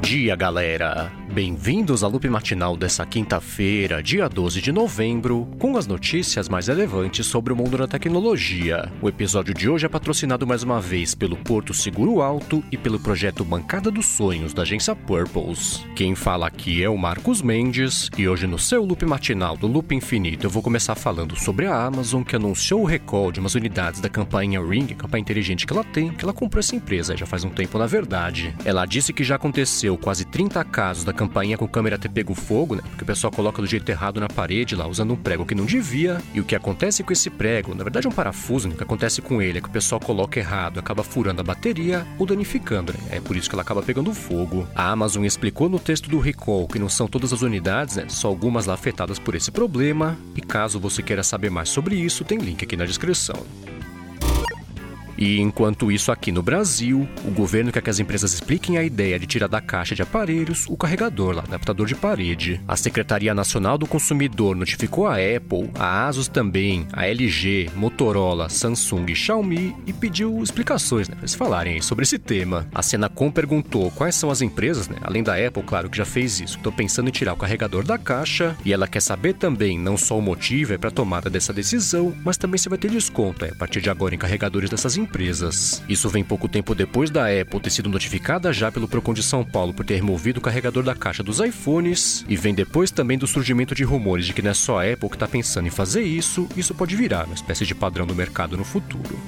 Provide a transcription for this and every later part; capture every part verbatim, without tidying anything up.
dia, galera! Bem-vindos à Loop Matinal dessa quinta-feira, dia doze de novembro, com as notícias mais relevantes sobre o mundo da tecnologia. O episódio de hoje é patrocinado mais uma vez pelo Porto Seguro Alto e pelo projeto Bancada dos Sonhos, da agência Purples. Quem fala aqui é o Marcos Mendes, e hoje no seu Loop Matinal do Loop Infinito eu vou começar falando sobre a Amazon, que anunciou o recall de umas unidades da campainha Ring, a campanha inteligente que ela tem, que ela comprou essa empresa já faz um tempo, na verdade. Ela disse que já aconteceu quase trinta casos da campainha com câmera ter pego fogo, né? Porque o pessoal coloca do jeito errado na parede lá, usando um prego que não devia. E o que acontece com esse prego, na verdade é um parafuso, né? O que acontece com ele é que o pessoal coloca errado, acaba furando a bateria ou danificando, né? É por isso que ela acaba pegando fogo. A Amazon explicou no texto do recall que não são todas as unidades, né? Só algumas lá afetadas por esse problema. E caso você queira saber mais sobre isso, tem link aqui na descrição. E enquanto isso, aqui no Brasil, o governo quer que as empresas expliquem a ideia de tirar da caixa de aparelhos o carregador, lá, adaptador de parede. A Secretaria Nacional do Consumidor notificou a Apple, a Asus também, a L G, Motorola, Samsung e Xiaomi e pediu explicações, né, para eles falarem aí sobre esse tema. A Senacom perguntou quais são as empresas, né, além da Apple, claro, que já fez isso, que estão pensando em tirar o carregador da caixa, e ela quer saber também não só o motivo é para a tomada dessa decisão, mas também se vai ter desconto é, a partir de agora em carregadores dessas empresas. empresas. Isso vem pouco tempo depois da Apple ter sido notificada já pelo Procon de São Paulo por ter removido o carregador da caixa dos iPhones, e vem depois também do surgimento de rumores de que não é só a Apple que está pensando em fazer isso, isso pode virar uma espécie de padrão do mercado no futuro.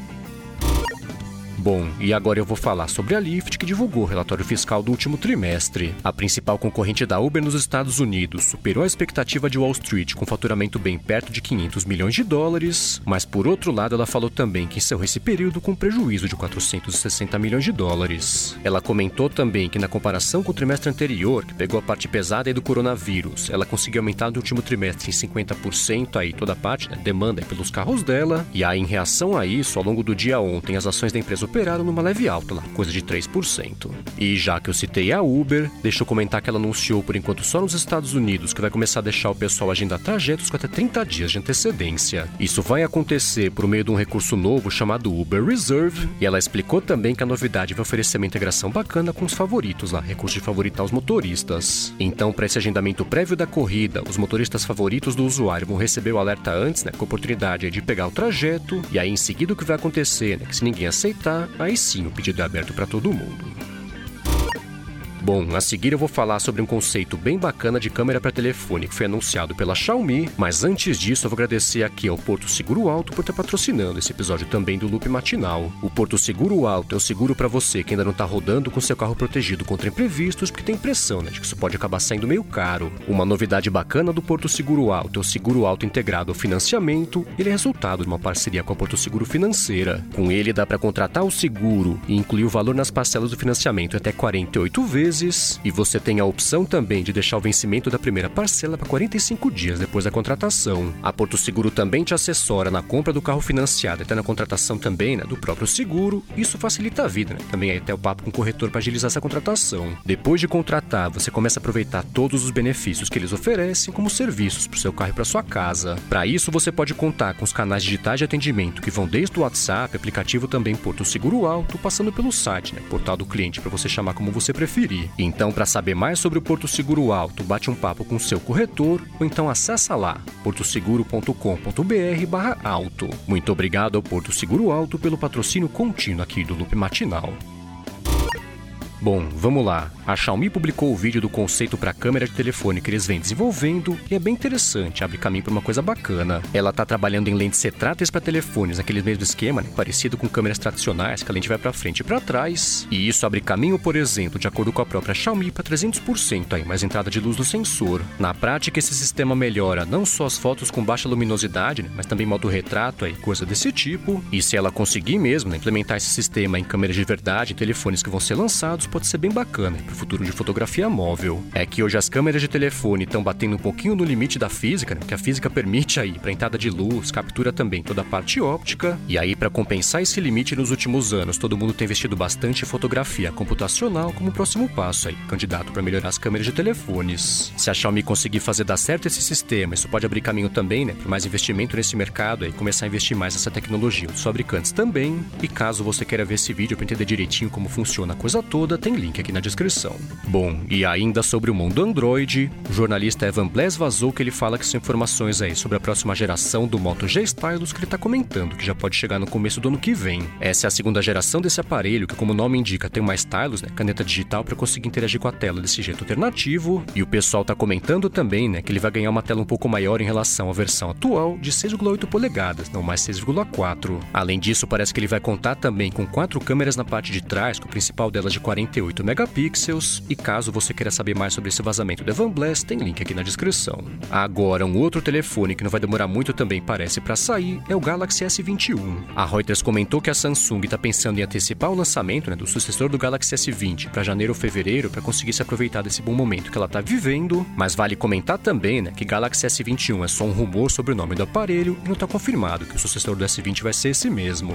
Bom, e agora eu vou falar sobre a Lyft, que divulgou o relatório fiscal do último trimestre. A principal concorrente da Uber nos Estados Unidos superou a expectativa de Wall Street, com faturamento bem perto de quinhentos milhões de dólares, mas por outro lado ela falou também que encerrou esse período com prejuízo de quatrocentos e sessenta milhões de dólares. Ela comentou também que na comparação com o trimestre anterior, que pegou a parte pesada aí do coronavírus, ela conseguiu aumentar no último trimestre em cinquenta por cento aí toda a parte, né, demanda aí pelos carros dela, e aí em reação a isso, ao longo do dia ontem, as ações da empresa operaram numa leve alta lá, coisa de três por cento. E já que eu citei a Uber, deixa eu comentar que ela anunciou por enquanto só nos Estados Unidos que vai começar a deixar o pessoal agendar trajetos com até trinta dias de antecedência. Isso vai acontecer por meio de um recurso novo chamado Uber Reserve, e ela explicou também que a novidade vai oferecer uma integração bacana com os favoritos lá, recurso de favoritar os motoristas. Então, para esse agendamento prévio da corrida, os motoristas favoritos do usuário vão receber o alerta antes, né, com a oportunidade de pegar o trajeto, e aí em seguida o que vai acontecer, né, que se ninguém aceitar, aí sim o pedido é aberto para todo mundo. Bom, a seguir eu vou falar sobre um conceito bem bacana de câmera para telefone que foi anunciado pela Xiaomi, mas antes disso eu vou agradecer aqui ao Porto Seguro Alto por estar patrocinando esse episódio também do Loop Matinal. O Porto Seguro Alto é o seguro para você que ainda não está rodando com seu carro protegido contra imprevistos, porque tem impressão, né, de que isso pode acabar saindo meio caro. Uma novidade bacana do Porto Seguro Alto é o Seguro Alto integrado ao financiamento. Ele é resultado de uma parceria com a Porto Seguro Financeira. Com ele dá para contratar o seguro e incluir o valor nas parcelas do financiamento até quarenta e oito vezes, e você tem a opção também de deixar o vencimento da primeira parcela para quarenta e cinco dias depois da contratação. A Porto Seguro também te assessora na compra do carro financiado e até na contratação também, né, do próprio seguro. Isso facilita a vida, né? Também aí até o papo com o corretor para agilizar essa contratação. Depois de contratar, você começa a aproveitar todos os benefícios que eles oferecem como serviços para o seu carro e para sua casa. Para isso, você pode contar com os canais digitais de atendimento que vão desde o WhatsApp, aplicativo também Porto Seguro Alto, passando pelo site, né, portal do cliente, para você chamar como você preferir. Então, para saber mais sobre o Porto Seguro Alto, bate um papo com o seu corretor ou então acessa lá, portoseguro ponto com ponto br barra alto. Muito obrigado ao Porto Seguro Alto pelo patrocínio contínuo aqui do Loop Matinal. Bom, vamos lá. A Xiaomi publicou o vídeo do conceito para câmera de telefone que eles vêm desenvolvendo e é bem interessante, abre caminho para uma coisa bacana. Ela está trabalhando em lentes retráteis para telefones, naquele mesmo esquema, né, parecido com câmeras tradicionais, que a lente vai para frente e para trás. E isso abre caminho, por exemplo, de acordo com a própria Xiaomi, para trezentos por cento aí, mais entrada de luz no sensor. Na prática, esse sistema melhora não só as fotos com baixa luminosidade, né, mas também modo retrato aí, coisa desse tipo. E se ela conseguir mesmo, né, implementar esse sistema em câmeras de verdade, em telefones que vão ser lançados, pode ser bem bacana para o futuro de fotografia móvel. É que hoje as câmeras de telefone estão batendo um pouquinho no limite da física, né, que a física permite aí para entrada de luz, captura também toda a parte óptica, e aí para compensar esse limite nos últimos anos, todo mundo tem investido bastante em fotografia computacional como próximo passo aí, candidato para melhorar as câmeras de telefones. Se a Xiaomi conseguir fazer dar certo esse sistema, isso pode abrir caminho também, né, para mais investimento nesse mercado e começar a investir mais nessa tecnologia dos fabricantes também. E caso você queira ver esse vídeo para entender direitinho como funciona a coisa toda, tem link aqui na descrição. Bom, e ainda sobre o mundo Android, o jornalista Evan Blass vazou que ele fala que são informações aí sobre a próxima geração do Moto G Stylus que ele tá comentando, que já pode chegar no começo do ano que vem. Essa é a segunda geração desse aparelho, que como o nome indica tem uma stylus, né, caneta digital para conseguir interagir com a tela desse jeito alternativo, e o pessoal tá comentando também, né, que ele vai ganhar uma tela um pouco maior em relação à versão atual de seis vírgula oito polegadas, não mais seis vírgula quatro. Além disso, parece que ele vai contar também com quatro câmeras na parte de trás, com o principal delas de quarenta e oito megapixels, e caso você queira saber mais sobre esse vazamento do Evan Blass, tem link aqui na descrição. Agora, um outro telefone que não vai demorar muito também parece para sair é o Galaxy S vinte e um. A Reuters comentou que a Samsung está pensando em antecipar o lançamento, né, do sucessor do Galaxy S vinte para janeiro ou fevereiro para conseguir se aproveitar desse bom momento que ela está vivendo, mas vale comentar também, né, que Galaxy S vinte e um é só um rumor sobre o nome do aparelho e não está confirmado que o sucessor do S vinte vai ser esse mesmo.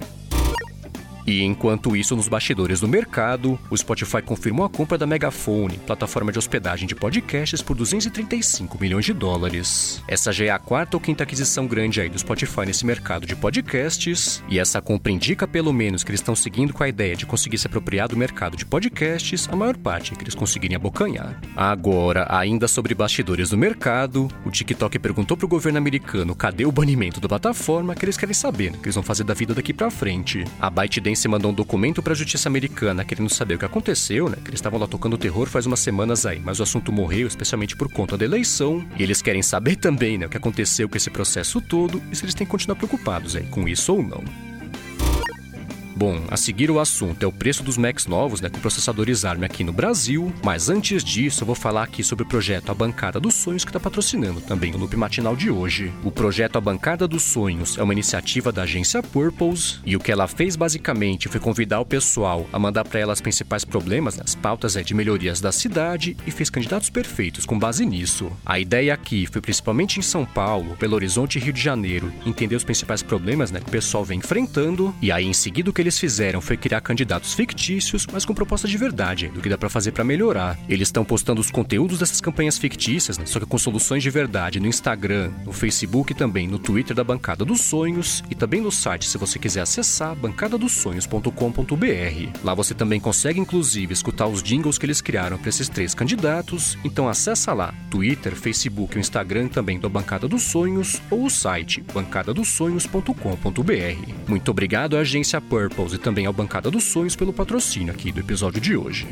E enquanto isso, nos bastidores do mercado, o Spotify confirmou a compra da Megaphone, plataforma de hospedagem de podcasts, por duzentos e trinta e cinco milhões de dólares. Essa já é a quarta ou quinta aquisição grande aí do Spotify nesse mercado de podcasts, e essa compra indica pelo menos que eles estão seguindo com a ideia de conseguir se apropriar do mercado de podcasts, a maior parte que eles conseguirem abocanhar. Agora, ainda sobre bastidores do mercado, o TikTok perguntou pro governo americano cadê o banimento da plataforma, que eles querem saber, né, que eles vão fazer da vida daqui pra frente. A ByteDance mandou um documento para a justiça americana querendo saber o que aconteceu, né? Que eles estavam lá tocando terror faz umas semanas aí, mas o assunto morreu, especialmente por conta da eleição. E eles querem saber também, né, o que aconteceu com esse processo todo e se eles têm que continuar preocupados aí com isso ou não. Bom, a seguir o assunto é o preço dos Macs novos, né, com processadores ARM aqui no Brasil, mas antes disso eu vou falar aqui sobre o projeto A Bancada dos Sonhos, que está patrocinando também o Loop Matinal de hoje. O projeto A Bancada dos Sonhos é uma iniciativa da agência Purpose, e o que ela fez basicamente foi convidar o pessoal a mandar para ela os principais problemas, né, as pautas é, de melhorias da cidade, e fez candidatos perfeitos com base nisso. A ideia aqui foi principalmente em São Paulo, Belo Horizonte e Rio de Janeiro, entender os principais problemas, né, que o pessoal vem enfrentando, e aí em seguida o que eles fizeram foi criar candidatos fictícios, mas com proposta de verdade, do que dá pra fazer pra melhorar. Eles estão postando os conteúdos dessas campanhas fictícias, né, só que com soluções de verdade no Instagram, no Facebook e também no Twitter da Bancada dos Sonhos, e também no site se você quiser acessar, bancada dos sonhos ponto com ponto b r. Lá você também consegue inclusive escutar os jingles que eles criaram para esses três candidatos, então acessa lá, Twitter, Facebook e o Instagram também da Bancada dos Sonhos, ou o site bancada dos sonhos ponto com ponto b r. Muito obrigado à agência Purple e também ao Bancada dos Sonhos pelo patrocínio aqui do episódio de hoje.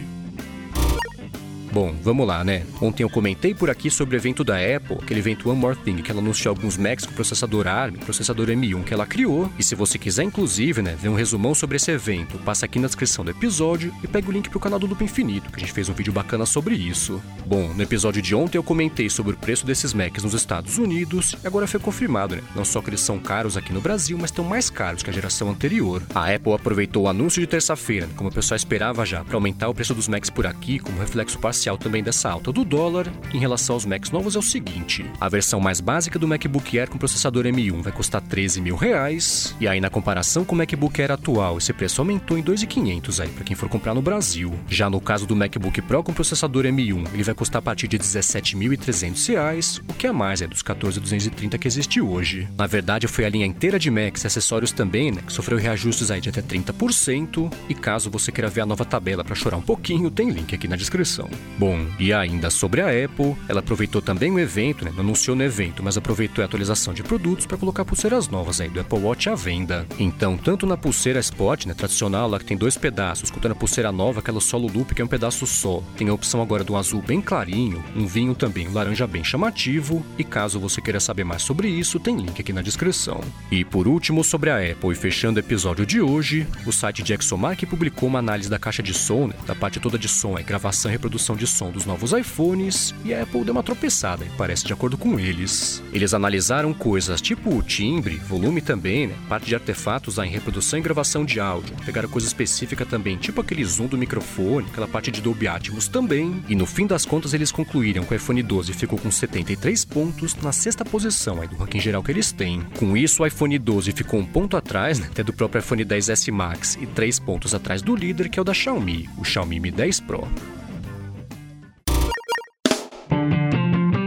Bom, vamos lá, né? Ontem eu comentei por aqui sobre o evento da Apple, aquele evento One More Thing, que ela anunciou alguns Macs com processador ARM, processador M um que ela criou. E se você quiser, inclusive, né, ver um resumão sobre esse evento, passa aqui na descrição do episódio e pega o link pro canal do Loop Infinito, que a gente fez um vídeo bacana sobre isso. Bom, no episódio de ontem eu comentei sobre o preço desses Macs nos Estados Unidos, e agora foi confirmado, né? Não só que eles são caros aqui no Brasil, mas estão mais caros que a geração anterior. A Apple aproveitou o anúncio de terça-feira, né, como o pessoal esperava já, para aumentar o preço dos Macs por aqui, como reflexo parcial também dessa alta do dólar. Em relação aos Macs novos é o seguinte: a versão mais básica do MacBook Air com processador M um vai custar treze mil reais, e aí na comparação com o MacBook Air atual, esse preço aumentou em dois mil e quinhentos aí para quem for comprar no Brasil. Já no caso do MacBook Pro com processador M um, ele vai custar a partir de dezessete mil e trezentos reais, o que é mais é dos quatorze mil duzentos e trinta que existe hoje. Na verdade, foi a linha inteira de Macs e acessórios também, né, que sofreu reajustes aí de até trinta por cento, e caso você queira ver a nova tabela para chorar um pouquinho, tem link aqui na descrição. Bom, e ainda sobre a Apple, ela aproveitou também o evento, né? Não anunciou no evento, mas aproveitou a atualização de produtos para colocar pulseiras novas aí do Apple Watch à venda. Então, tanto na pulseira Spot, né, tradicional, lá que tem dois pedaços, quanto na pulseira nova, aquela solo loop, que é um pedaço só, tem a opção agora do azul bem clarinho, um vinho também, um laranja bem chamativo, e caso você queira saber mais sobre isso, tem link aqui na descrição. E por último, sobre a Apple, e fechando o episódio de hoje, o site de Exomark publicou uma análise da caixa de som, né, da parte toda de som, é gravação e reprodução de som dos novos iPhones, e a Apple deu uma tropeçada, e parece de acordo com eles. Eles analisaram coisas tipo o timbre, volume também, né, parte de artefatos lá em reprodução e gravação de áudio, pegaram coisa específica também, tipo aquele zoom do microfone, aquela parte de Dolby Atmos também, e no fim das contas eles concluíram que o iPhone doze ficou com setenta e três pontos na sexta posição aí do ranking geral que eles têm. Com isso, o iPhone doze ficou um ponto atrás, né, até do próprio iPhone dez S Max, e três pontos atrás do líder, que é o da Xiaomi, o Xiaomi Mi dez Pro. É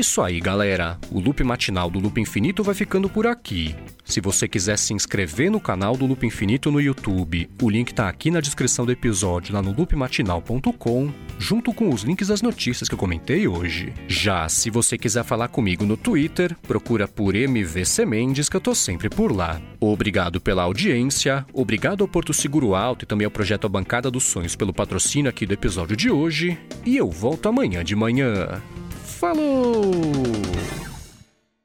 isso aí, galera. O Loop Matinal do Loop Infinito vai ficando por aqui. Se você quiser se inscrever no canal do Loop Infinito no YouTube, o link tá aqui na descrição do episódio lá no loop matinal ponto com, junto com os links das notícias que eu comentei hoje. Já se você quiser falar comigo no Twitter, procura por M V C Mendes que eu tô sempre por lá. Obrigado pela audiência, obrigado ao Porto Seguro Alto e também ao projeto A Bancada dos Sonhos pelo patrocínio aqui do episódio de hoje, e eu volto amanhã de manhã. Falou!